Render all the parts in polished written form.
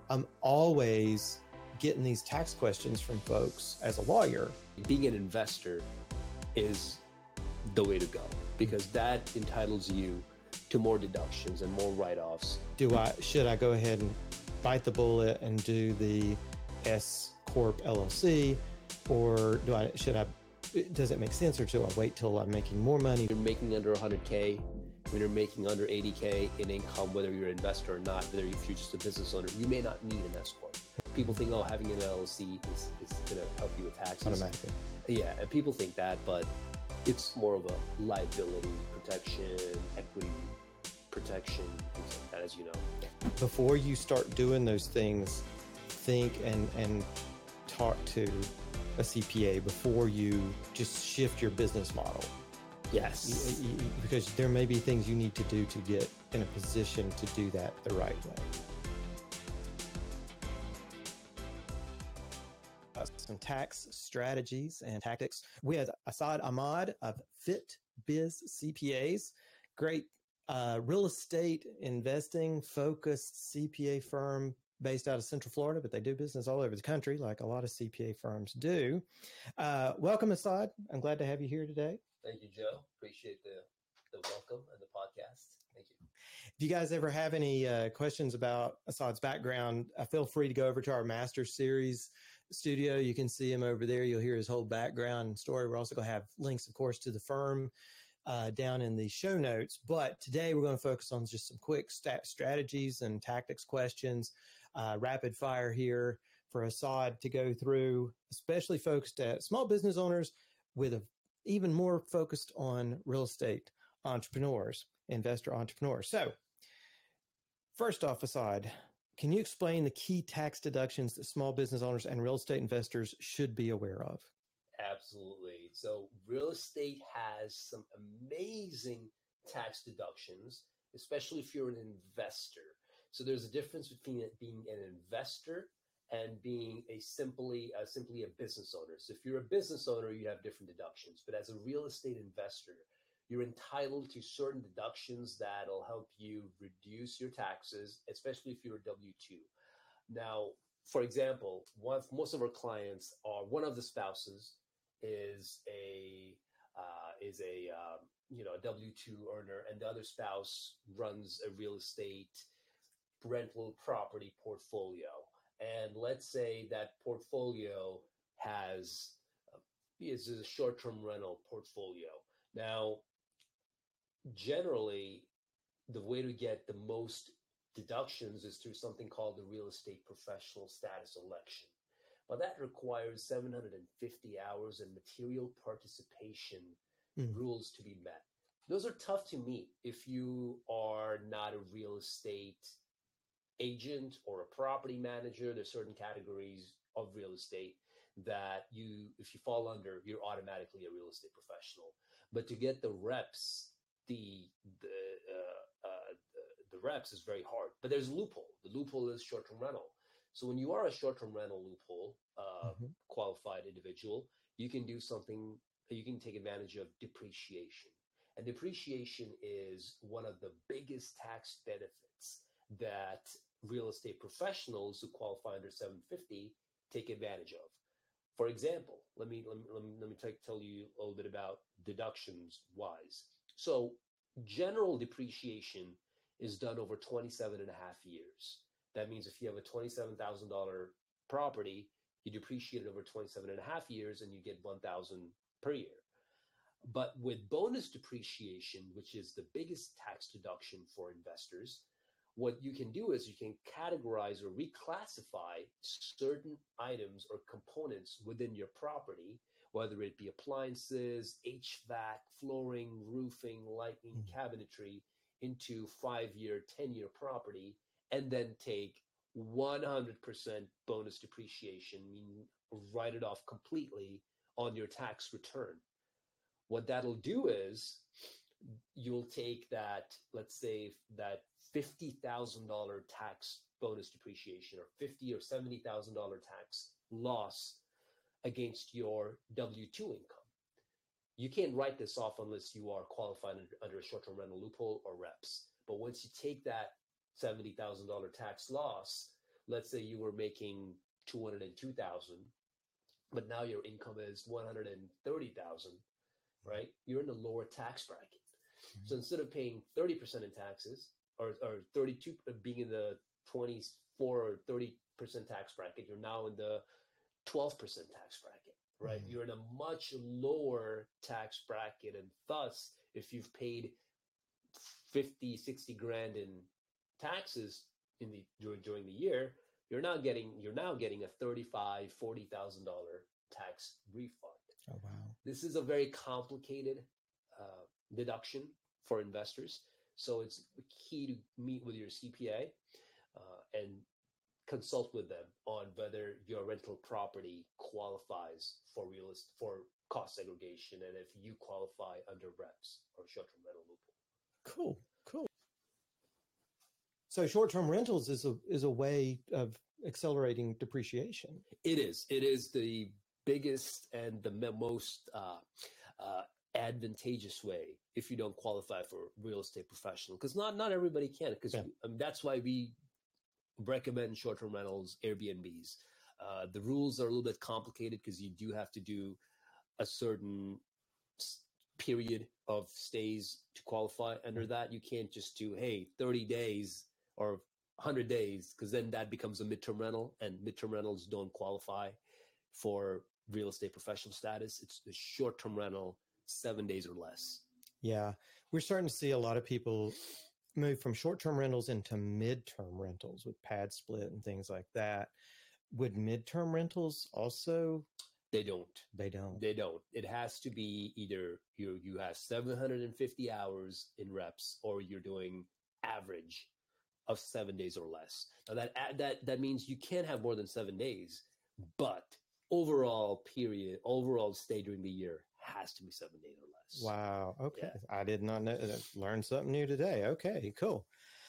I'm always getting these tax questions from folks as a lawyer. Being an investor is the way to go because that entitles you to more deductions and more write-offs. Should I go ahead and bite the bullet and do the S Corp LLC, or does it make sense, or should I wait till I'm making more money? You're making under 100K, when you're making under 80K in income, whether you're an investor or not, whether if you're just a business owner, you may not need an S Corp. People think, having an LLC is going to help you with taxes. Automatically. Yeah, and people think that, but it's more of a liability protection, equity protection, things like that, as you know. Before you start doing those things, think and talk to a CPA before you just shift your business model. Yes. Because there may be things you need to do to get in a position to do that the right way. Some tax strategies and tactics with Asad Ahmad of FitBiz CPAs. Great real estate investing focused CPA firm based out of Central Florida, but they do business all over the country like a lot of CPA firms do. Welcome, Asad. I'm glad to have you here today. Thank you, Joe. Appreciate the welcome and the podcast. Thank you. If you guys ever have any questions about Asad's background, feel free to go over to our Master Series studio. You can see him over there. You'll hear his whole background and story. We're also going to have links, of course, to the firm down in the show notes. But today we're going to focus on just some quick strategies and tactics questions, rapid fire here for Asad to go through, especially focused at small business owners with even more focused on real estate entrepreneurs, investor entrepreneurs. So first off, Asad, can you explain the key tax deductions that small business owners and real estate investors should be aware of? Absolutely. So real estate has some amazing tax deductions, especially if you're an investor. So there's a difference between it being an investor and being simply a business owner. So if you're a business owner, you have different deductions. But as a real estate investor, you're entitled to certain deductions that'll help you reduce your taxes, especially if you're a W-2. Now, for example, most of our clients are one of the spouses is a W-2 earner, and the other spouse runs a real estate rental property portfolio. And let's say that portfolio is a short-term rental portfolio. Now, generally, the way to get the most deductions is through something called the real estate professional status election. But that requires 750 hours and material participation rules to be met. Those are tough to meet if you are not a real estate agent or a property manager. There's certain categories of real estate that if you fall under, you're automatically a real estate professional. But to get the reps, the reps is very hard. But there's a loophole. The loophole is short-term rental. So when you are a short-term rental loophole qualified individual, you can do something. You can take advantage of depreciation. And depreciation is one of the biggest tax benefits that real estate professionals who qualify under 750 take advantage of. For example, let me tell you a little bit about deductions wise. So general depreciation is done over 27 and a half years. That means if you have a $27,000 property, you depreciate it over 27 and a half years and you get $1,000 per year. But with bonus depreciation, which is the biggest tax deduction for investors, what you can do is you can categorize or reclassify certain items or components within your property, whether it be appliances, HVAC, flooring, roofing, lighting, cabinetry, into 5-year, 10-year property, and then take 100% bonus depreciation, meaning write it off completely on your tax return. What that'll do is you'll take that, let's say that $50,000 tax bonus depreciation or $50,000 or $70,000 tax loss against your W-2 income. You can't write this off unless you are qualified under a short-term rental loophole or reps. But once you take that $70,000 tax loss, let's say you were making 202,000, but now your income is 130,000, right? You're in the lower tax bracket. So instead of paying 30% in taxes, or 32, being in the 24 or 30% tax bracket, you're now in the 12% tax bracket, right? You're in a much lower tax bracket, and thus, if you've paid 50, 60 grand in taxes during the year, you're now getting a $35,000, $40,000 tax refund. Oh, wow. This is a very complicated deduction for investors. So it's key to meet with your CPA and consult with them on whether your rental property qualifies for cost segregation, and if you qualify under REPS, or short-term rental loophole. Cool. So short-term rentals is a way of accelerating depreciation. It is. It is the biggest and the most advantageous way if you don't qualify for real estate professional, because not everybody can. Because that's why we recommend short-term rentals, Airbnbs. The rules are a little bit complicated because you do have to do a certain period of stays to qualify under that. You can't just do 30 days or 100 days, because then that becomes a midterm rental, and midterm rentals don't qualify for real estate professional status. It's the short-term rental, 7 days or less. Yeah, we're starting to see a lot of people move from short-term rentals into midterm rentals with pad split and things like that. Would midterm rentals also? They don't. It has to be either you have 750 hours in reps, or you're doing average of 7 days or less. Now that means you can't have more than 7 days, but overall stay during the year has to be 7 days or less. Wow. Okay. Yeah. I did not know that. Learned something new today. Okay, cool.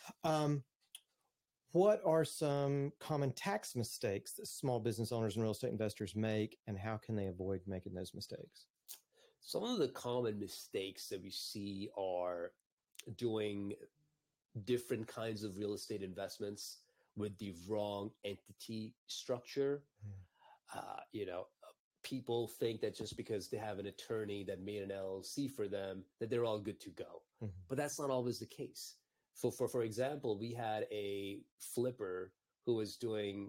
What are some common tax mistakes that small business owners and real estate investors make, and how can they avoid making those mistakes? Some of the common mistakes that we see are doing different kinds of real estate investments with the wrong entity structure. People think that just because they have an attorney that made an LLC for them, that they're all good to go. But that's not always the case. For example, we had a flipper who was doing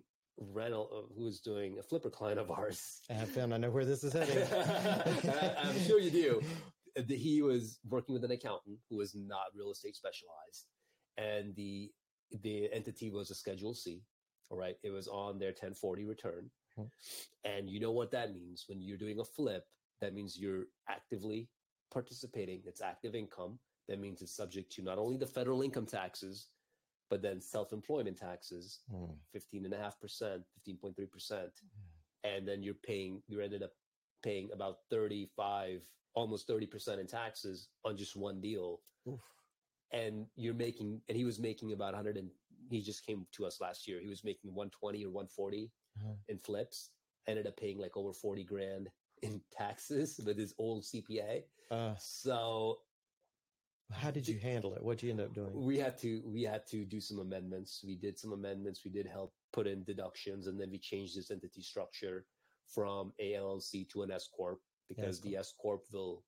a flipper client of ours. I know where this is heading. I'm sure you do. He was working with an accountant who was not real estate specialized, and the entity was a Schedule C. All right, it was on their 1040 return. And you know what that means when you're doing a flip? That means you're actively participating. It's active income. That means it's subject to not only the federal income taxes, but then self-employment taxes, 15.5%, 15.3%. And then you ended up paying about 35, almost 30% in taxes on just one deal. Oof. And he was making about 100, and he just came to us last year. He was making 120 or 140 in flips, ended up paying like over 40 grand in taxes with his old CPA. So how did you handle it? What'd you end up doing? We had to do some amendments. We did some amendments. We did help put in deductions, and then we changed this entity structure from a LLC to an S Corp, because the S Corp will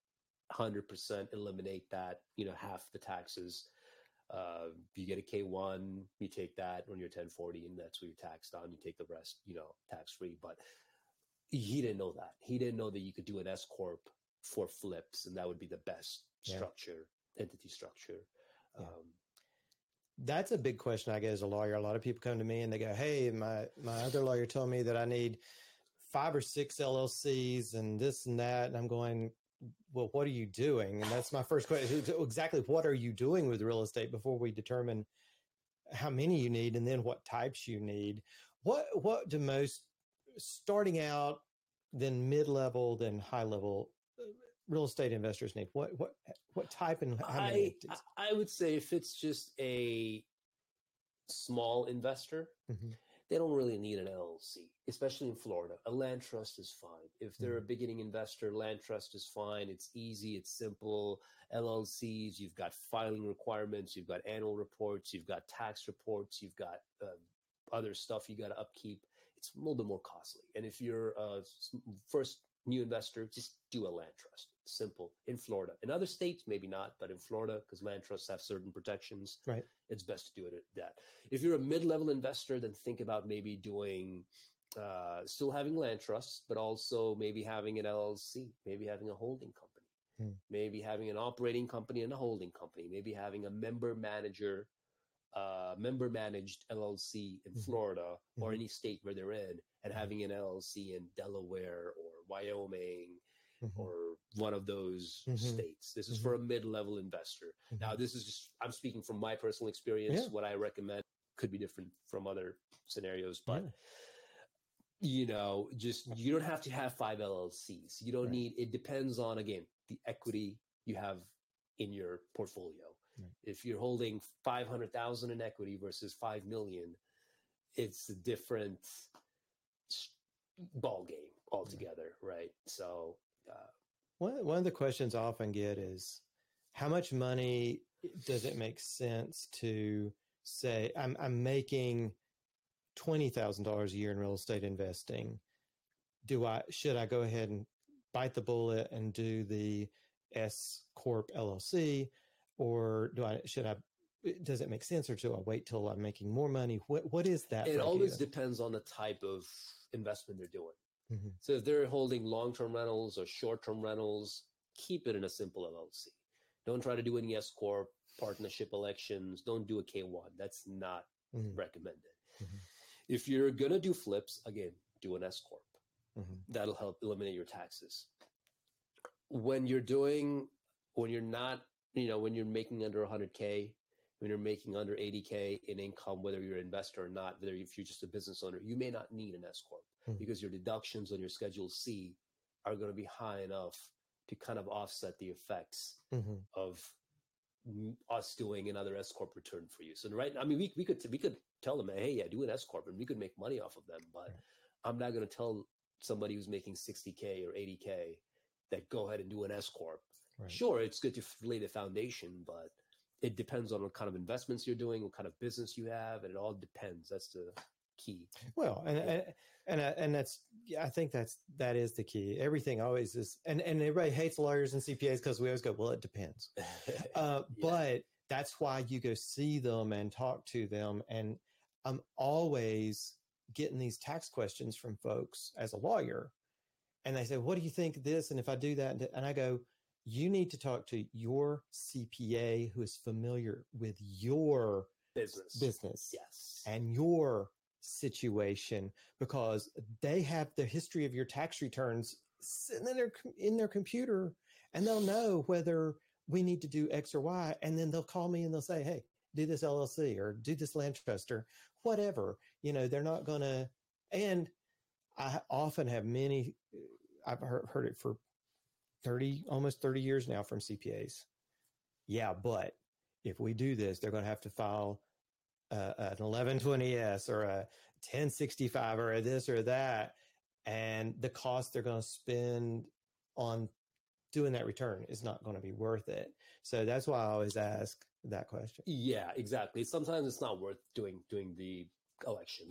100% eliminate that, half the taxes. You get a K1, you take that on your 1040, and that's what you're taxed on. You take the rest, tax free. But he didn't know that. He didn't know that you could do an S Corp for flips, and that would be the best entity structure. That's a big question I get as a lawyer. A lot of people come to me and they go, "Hey, my other lawyer told me that I need 5 or 6 LLCs and this and that." And I'm going, well, what are you doing? And that's my first question. Exactly what are you doing with real estate before we determine how many you need and then what types you need? What do most starting out, then mid-level, then high-level real estate investors need? What type and how many? I would say if it's just a small investor, they don't really need an LLC, especially in Florida. A land trust is fine. If they're a beginning investor, land trust is fine. It's easy. It's simple. LLCs, you've got filing requirements. You've got annual reports. You've got tax reports. You've got other stuff you got to upkeep. It's a little bit more costly. And if you're a first new investor, just do a land trust. Simple. In Florida. In other states, maybe not, but in Florida, because land trusts have certain protections, Right. It's best to do it at that. If you're a mid-level investor, then think about maybe doing, still having land trusts, but also maybe having an LLC, maybe having a holding company, maybe having an operating company and a holding company, maybe having a member managed LLC in Florida or any state where they're in, and having an LLC in Delaware or Wyoming or one of those states. This is for a mid-level investor. Now, this is just, I'm speaking from my personal experience. What I recommend could be different from other scenarios, but you know, just, you don't have to have 5 LLCs. You don't need, it depends on, again, the equity you have in your portfolio. If you're holding 500,000 in equity versus 5 million, it's a different ball game altogether, right? So, one of the questions I often get is, how much money does it make sense to say, I'm making $20,000 a year in real estate investing? Should I go ahead and bite the bullet and do the S Corp LLC, or does it make sense, or do I wait till I'm making more money? What is that? It always depends on the type of investment they're doing. So if they're holding long-term rentals or short-term rentals, keep it in a simple LLC. Don't try to do any S Corp, partnership elections. Don't do a K1. That's not recommended. If you're going to do flips, again, do an S Corp. That'll help eliminate your taxes. When you're not, when you're making under 100K, when you're making under 80K in income, whether you're an investor or not, if you're just a business owner, you may not need an S Corp because your deductions on your Schedule C are going to be high enough to kind of offset the effects of us doing another S Corp return for you. So we could tell them, hey, yeah, do an S Corp, and we could make money off of them. But I'm not going to tell somebody who's making 60K or 80K that go ahead and do an S Corp. Sure, it's good to lay the foundation, but it depends on what kind of investments you're doing, what kind of business you have, and it all depends. That's the key. Well, and that's, I think that is the key. Everything always is, and everybody hates lawyers and CPAs because we always go, well, it depends. But that's why you go see them and talk to them. And I'm always getting these tax questions from folks as a lawyer, and they say, what do you think of this? And if I do that, and I go, you need to talk to your CPA who is familiar with your business and your situation, because they have the history of your tax returns sitting in their computer, and they'll know whether we need to do X or Y. And then they'll call me and they'll say, hey, do this LLC or do this land trust or whatever. They're not going to, and I often have I've heard it for almost 30 years now from CPAs. Yeah, but if we do this, they're going to have to file an 1120S or a 1065 or a this or that. And the cost they're going to spend on doing that return is not going to be worth it. So that's why I always ask that question. Yeah, exactly. Sometimes it's not worth doing the election.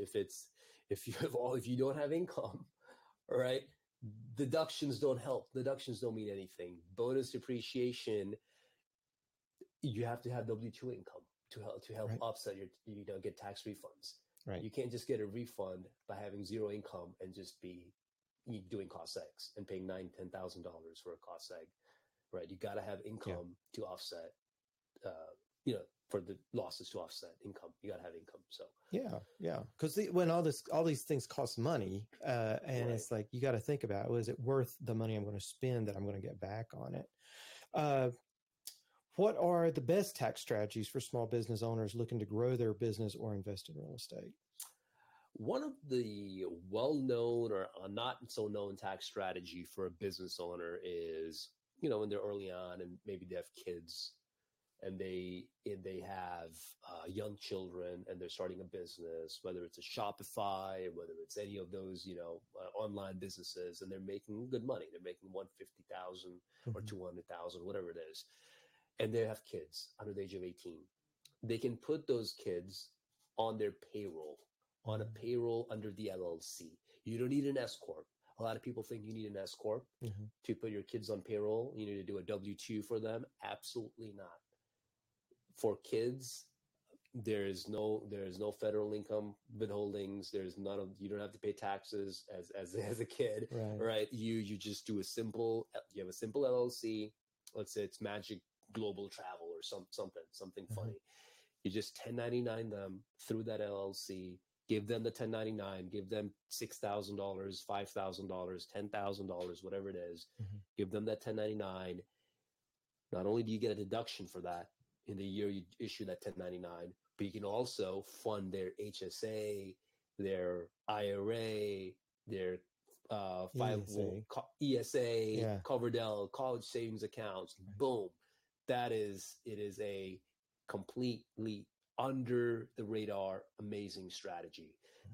If you don't have income, all right, deductions don't help. Deductions don't mean anything. Bonus depreciation, you have to have W-2 income to help offset your get tax refunds. Right. You can't just get a refund by having zero income and just be doing cost eggs and paying $9,000-$10,000 for a cost egg. Right. You got to have income to offset. For the losses to offset income, you got to have income. So yeah, because when all these things cost money, and it's like you got to think about, is it worth the money I'm going to spend that I'm going to get back on it? What are the best tax strategies for small business owners looking to grow their business or invest in real estate? One of the well-known or not so known tax strategy for a business owner is, when they're early on and maybe they have kids, and they have young children, and they're starting a business, whether it's a Shopify, whether it's any of those, online businesses, and they're making good money. They're making $150,000 or $200,000, whatever it is, and they have kids under the age of 18. They can put those kids on their payroll on a payroll under the LLC. You don't need an S corp. A lot of people think you need an S corp to put your kids on payroll. You need to do a W-2 for them. Absolutely not. For kids, there's no federal income withholdings. You don't have to pay taxes as a kid, right? You just do you have a simple LLC. Let's say it's Magic Global Travel or something funny. You just 1099 them through that LLC. Give them the 1099, give them $6,000, $5,000, $10,000, whatever it is. Give them that 1099. Not only do you get a deduction for that in the year you issue that 1099, but you can also fund their HSA, their IRA, their ESA, Coverdell, college savings accounts. Boom. It is a completely under the radar, amazing strategy.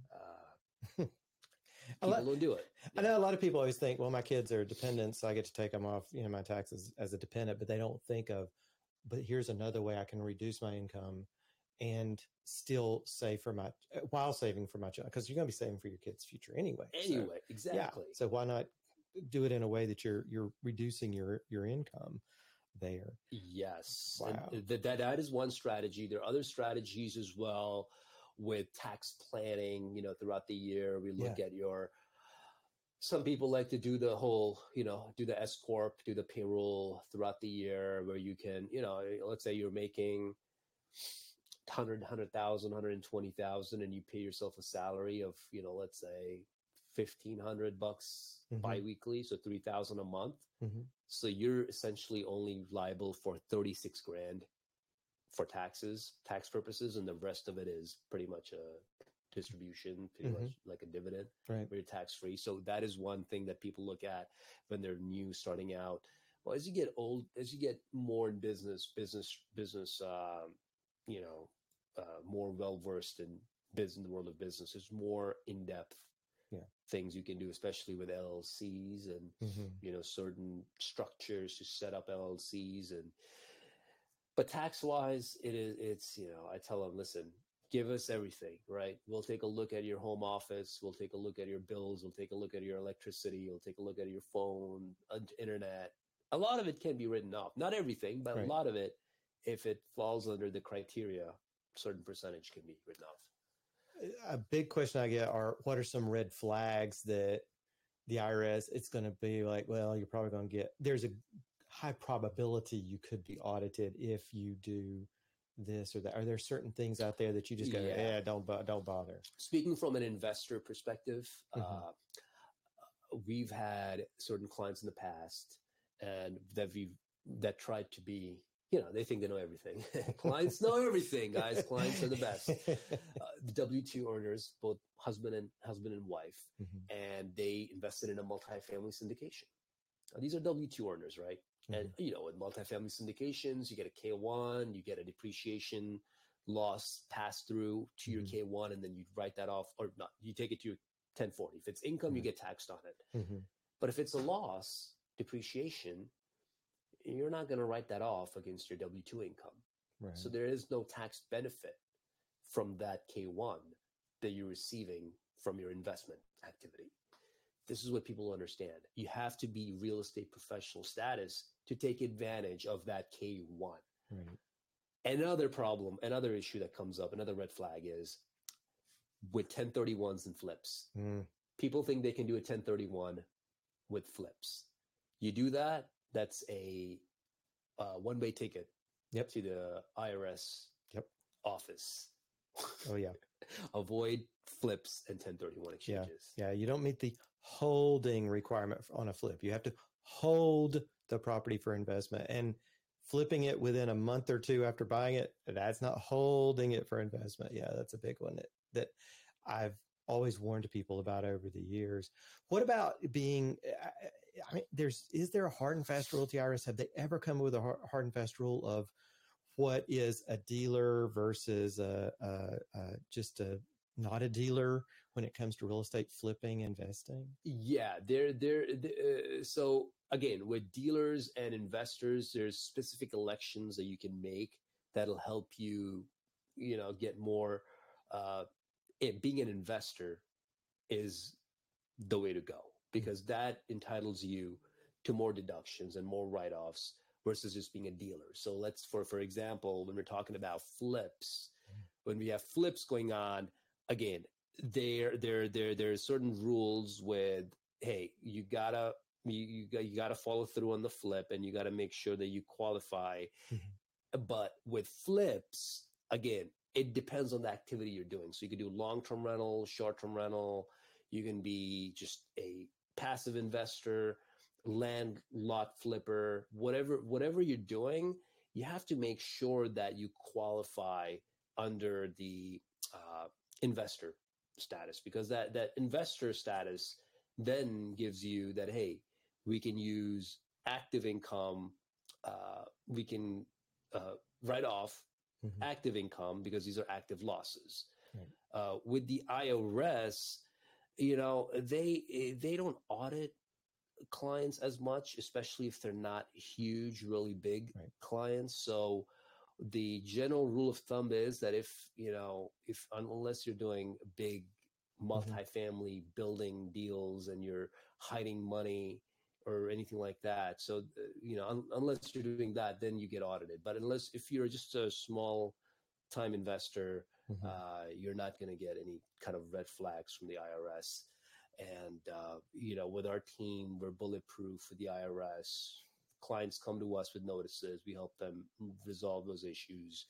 People don't do it. I know a lot of people always think, well, my kids are dependents, so I get to take them off, my taxes as a dependent, but they don't think of, but here's another way I can reduce my income and still save while saving for my child, because you're going to be saving for your kids' future anyway. Exactly. Yeah, so why not do it in a way that you're reducing your income there? Yes. Wow. That is one strategy. There are other strategies as well with tax planning, throughout the year. We look at some people like to do the whole, do the S corp, do the payroll throughout the year, where you can, let's say you're making 100,000, 120,000, and you pay yourself a salary of, let's say $1,500 biweekly, so $3,000 a month. So you're essentially only liable for 36 grand for tax purposes, and the rest of it is pretty much a distribution, pretty much like a dividend, right? Where you're tax free. So that is one thing that people look at when they're starting out. Well, as you get old, as you get more in business, more well versed in the world of business, there's more in depth things you can do, especially with LLCs and certain structures to set up LLCs. But tax wise, it's I tell them, listen, give us everything, right? We'll take a look at your home office, we'll take a look at your bills, we'll take a look at your electricity, we'll take a look at your phone, internet. A lot of it can be written off, not everything, but a lot of it, if it falls under the criteria, a certain percentage can be written off. A big question I get are, what are some red flags that the IRS, it's going to be like, well, you're probably going to there's a high probability you could be audited if you do this or that. Are there certain things out there that you just go, don't bother? Speaking from an investor perspective, we've had certain clients in the past and that tried to be, they think they know everything. Clients know everything, guys. Clients are the best. The W-2 earners, both husband and wife, and they invested in a multifamily syndication. Now, these are W-2 earners, right? And, with multifamily syndications, you get a K-1, you get a depreciation loss pass through to your K-1, and then you write that off, or not, you take it to your 1040. If it's income, you get taxed on it. But if it's a loss, depreciation, you're not going to write that off against your W-2 income. Right. So there is no tax benefit from that K-1 that you're receiving from your investment activity. This is what people understand. You have to be real estate professional status to take advantage of that K-1. Right. Another issue that comes up, another red flag is with 1031s and flips. People think they can do a 1031 with flips. You do that, that's a one-way ticket to the IRS office. Oh, yeah. Avoid flips and 1031 exchanges. Yeah, you don't meet the holding requirement on a flip. You have to hold the property for investment. And flipping it within a month or two after buying it, that's not holding it for investment. Yeah, that's a big one that I've always warned people about over the years. What about being... is there a hard and fast rule at the IRS? Have they ever come with a hard and fast rule of what is a dealer versus just not a dealer when it comes to real estate flipping, investing? Yeah, so again, with dealers and investors, there's specific elections that you can make that'll help you, get more being an investor is the way to go, because that entitles you to more deductions and more write-offs versus just being a dealer. So let's, for example, when we're talking about flips, when we have flips going on, again, there's certain rules with, hey, you gotta follow through on the flip, and you gotta make sure that you qualify. But with flips, again, it depends on the activity you're doing. So you can do long-term rental, short-term rental. You can be just a passive investor, land lot flipper, whatever you're doing. You have to make sure that you qualify under the investor status, because that investor status then gives you that, hey, we can use active income. We can write off active income because these are active losses. Right. With the IRS, they don't audit clients as much, especially if they're not huge, really big clients. So the general rule of thumb is that unless you're doing big multifamily building deals and you're hiding money or anything like that, so unless you're doing that, then you get audited. But if you're just a small time investor, you're not going to get any kind of red flags from the IRS. And with our team, we're bulletproof for the IRS. Clients come to us with notices. We help them resolve those issues.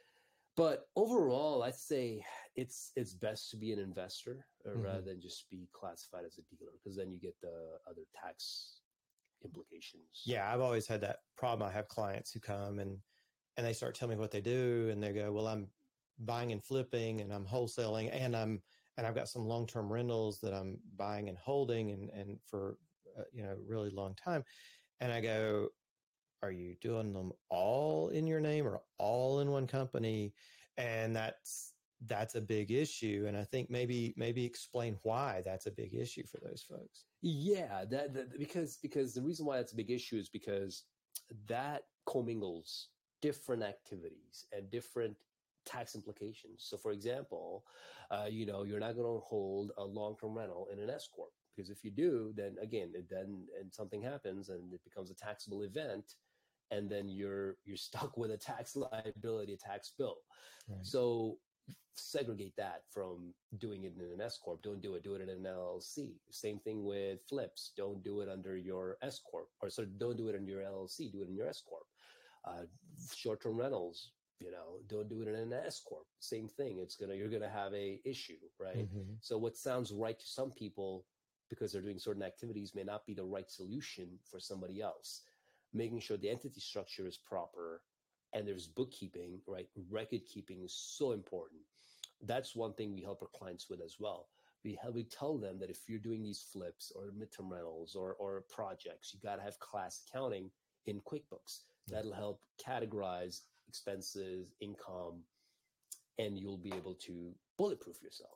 But overall, I'd say it's best to be an investor rather than just be classified as a dealer, because then you get the other tax implications. Yeah, I've always had that problem. I have clients who come and they start telling me what they do, and they go, well, I'm buying and flipping, and I'm wholesaling, and I've got some long-term rentals that I'm buying and holding and for a really long time. And I go, are you doing them all in your name or all in one company? And that's a big issue. And I think maybe explain why that's a big issue for those folks. Yeah, because the reason why that's a big issue is because that commingles different activities and different tax implications. So for example, you're not going to hold a long-term rental in an S corp, because if you do, then again, and something happens and it becomes a taxable event, and then you're stuck with a tax liability, a tax bill. Right. So segregate that from doing it in an S corp. Don't do it in an LLC. Same thing with flips. Don't do it under your S corp, don't do it in your LLC. Do it in your S corp. Short-term rentals, don't do it in an S corp. Same thing. You're gonna have a issue, right? So what sounds right to some people because they're doing certain activities may not be the right solution for somebody else. Making sure the entity structure is proper and there's bookkeeping, right? Record keeping is so important. That's one thing we help our clients with as well. We tell them that if you're doing these flips or midterm rentals or projects, you got to have class accounting in QuickBooks. That'll help categorize expenses, income, and you'll be able to bulletproof yourself.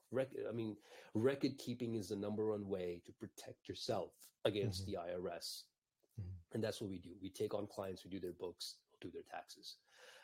Record keeping is the number one way to protect yourself against the IRS. And that's what we do. We take on clients who do their books, do their taxes.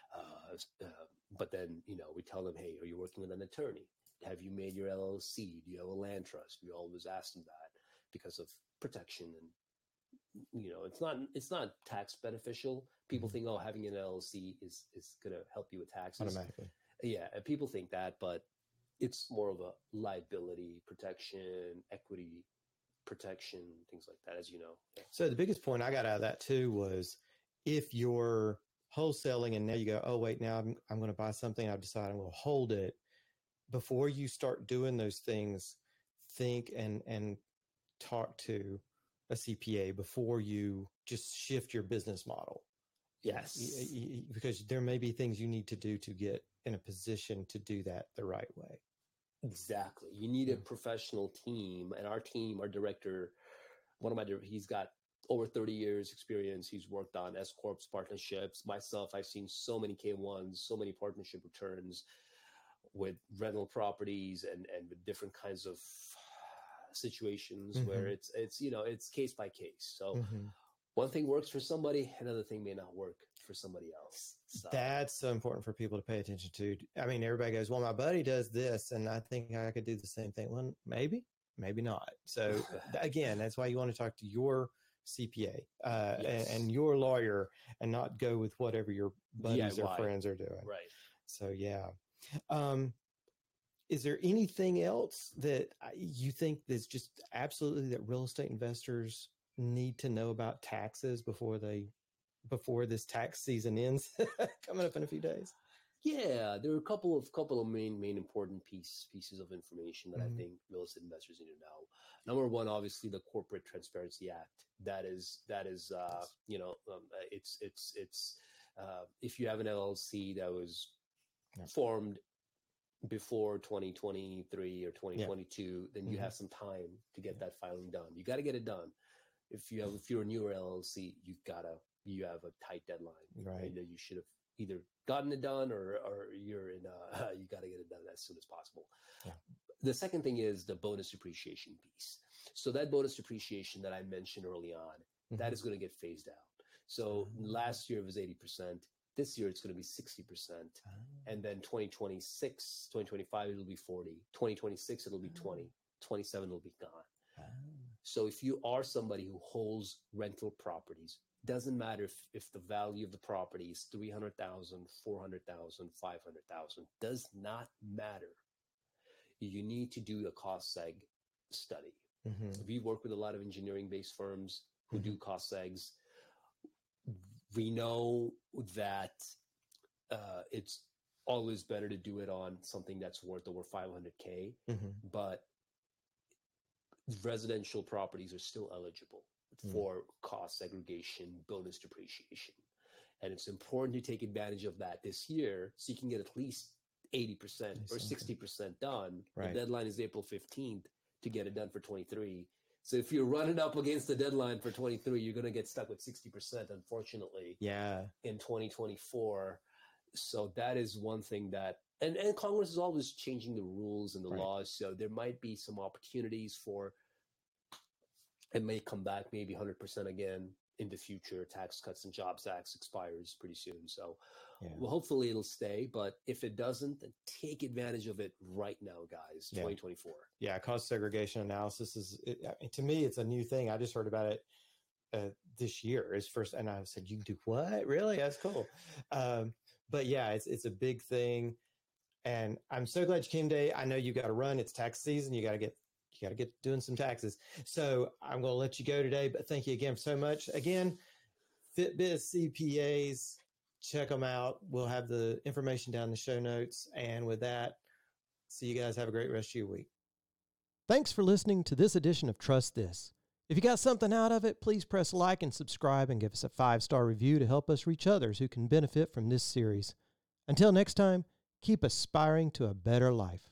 But then, we tell them, hey, are you working with an attorney? Have you made your LLC? Do you have a land trust? We always ask them that because of protection. And, it's not tax beneficial. People think, having an LLC is going to help you with taxes. Automatically. Yeah, people think that, but it's more of a liability protection, equity protection, things like that, as you know. Yeah. So the biggest point I got out of that too was if you're wholesaling and now you go, oh wait, now I'm going to buy something, I've decided I'm going to hold it. Before you start doing those things, think and talk to a CPA before you just shift your business model. Yes. Because there may be things you need to do to get in a position to do that the right way. Exactly. You need a professional team, and our director, he's got over 30 years experience. He's worked on S Corps partnerships. Myself, I've seen so many K1s, so many partnership returns with rental properties and with different kinds of situations where it's case by case. So one thing works for somebody, another thing may not work for somebody else. So. That's so important for people to pay attention to. I mean, everybody goes, well, my buddy does this, and I think I could do the same thing. Well, maybe not. So again, that's why you want to talk to your CPA and your lawyer, and not go with whatever your buddies or friends are doing. Right. So, yeah. Is there anything else that you think that's just absolutely that real estate investors need to know about taxes before this tax season ends coming up in a few days? Yeah, there are a couple of main important pieces of information that I think real estate investors need to know. Number one, obviously, the Corporate Transparency Act. That is it's if you have an LLC that was formed before 2023 or 2022, then you have some time to get that filing done. You got to get it done. If you're a newer LLC, you have a tight deadline. Right. You should have either gotten it done or you're in you got to get it done as soon as possible. Yeah. The second thing is the bonus depreciation piece. So that bonus depreciation that I mentioned early on, that is going to get phased out. So last year it was 80%. This year it's going to be 60%. And then 2026, 2025, it'll be 40. 2026, it'll be 20. 27, it'll be gone. So if you are somebody who holds rental properties, doesn't matter if the value of the property is $300,000, $400,000, $500,000, does not matter. You need to do a cost seg study. We work with a lot of engineering-based firms who do cost segs. We know that it's always better to do it on something that's worth over $500K, but residential properties are still eligible for cost segregation, bonus depreciation. And it's important to take advantage of that this year so you can get at least 80% or 60% done. Right. The deadline is April 15th to get it done for 23. So if you're running up against the deadline for 23, you're going to get stuck with 60%, unfortunately, in 2024. So that is one thing that, and Congress is always changing the rules and the laws. So there might be some opportunities for, it may come back maybe 100% again in the future. Tax Cuts and Jobs Act expires pretty soon. So well, hopefully it'll stay. But if it doesn't, then take advantage of it right now, guys, 2024. Yeah, cost segregation analysis to me, it's a new thing. I just heard about it this year. Is first, and I said, you can do what? Really? That's cool. But yeah, it's a big thing. And I'm so glad you came today. I know you got to run. It's tax season. You got to get doing some taxes. So I'm going to let you go today, but thank you again so much. Again, FitBiz CPAs, check them out. We'll have the information down in the show notes. And with that, see you guys. Have a great rest of your week. Thanks for listening to this edition of Trust This. If you got something out of it, please press like and subscribe and give us a 5-star review to help us reach others who can benefit from this series. Until next time, keep aspiring to a better life.